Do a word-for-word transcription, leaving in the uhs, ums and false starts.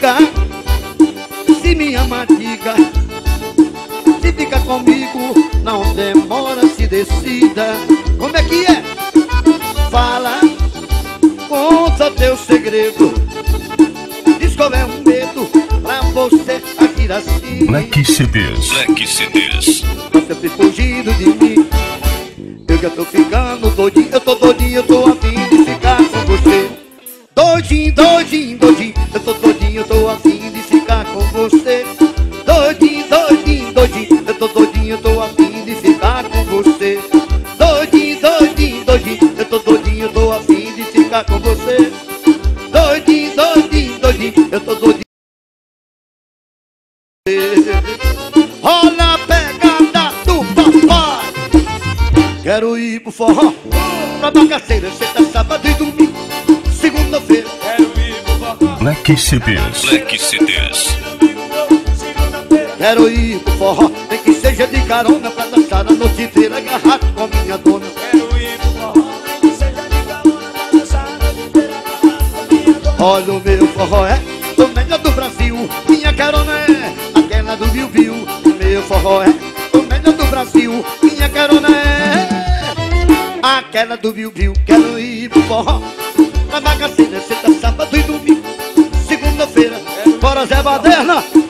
diga, se me ama, diga. Se fica comigo, não demora, se decida. Como é que é? Fala, conta teu segredo. Diz qual é o medo pra você aqui assim. Black C Ds. Black C Ds. Você tem fugido de mim. Eu já tô ficando doidinho, eu tô doidinho, eu tô a fim de ficar com você. Doidinho, doidinho, doidinho, eu tô doidinho, eu tô a fim de ficar com você. Doidinho, doidinho, doidinho, eu tô doidinho, eu tô a fim de ficar com você. Doidinho, doidinho, doidinho, eu tô doidinho, eu tô a fim de ficar com você. Doidinho, doidinho, doidinho, eu tô doidinho. Rola a pegada do papai. Quero ir pro forró, pra bagaceira, sexta, sábado e domingo, segunda-feira. Quero ir pro forró. Black C Ds. Black C Ds. Quero ir pro forró, nem que seja de carona, pra dançar a noite inteira, agarrado com minha dona. Quero ir pro forró, nem que seja de carona, pra dançar a noite inteira, agarrado com minha dona. Olha, o meu forró é o melhor do Brasil, minha carona é aquela do Viu Viu. O meu forró é o melhor do Brasil, minha carona é aquela do Viu Viu. Quero ir pro forró, na bagaceira, sexta, sábado e domingo, segunda-feira, bora Zé Baderna.